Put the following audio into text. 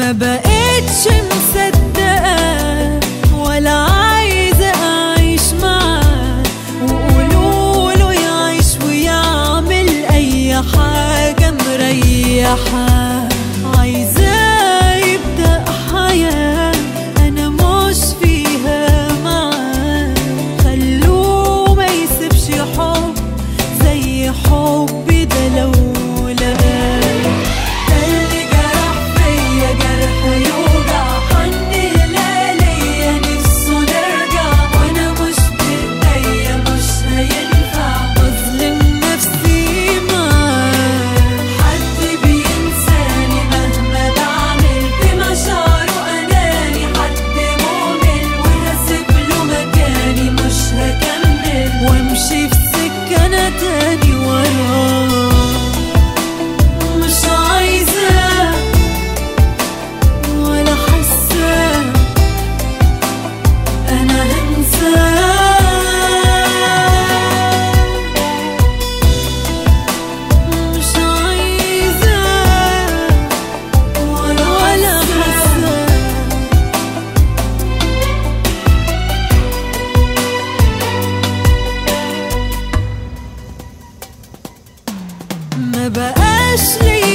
ما بقتش مصدقة ولا عايزة أعيش معاه، وقولوله يعيش ويعمل أي حاجة مريحة. عايزة يبدأ حياة أنا مش فيها معاه، خلوه ما يسيبش حب زي حبي ده لو لقاه. وامشي في سكة أنا تاني وراه، مش عايزة ولا حاسة أنا هنساه، مش عايزة ولا حاسة. ما بقاش لي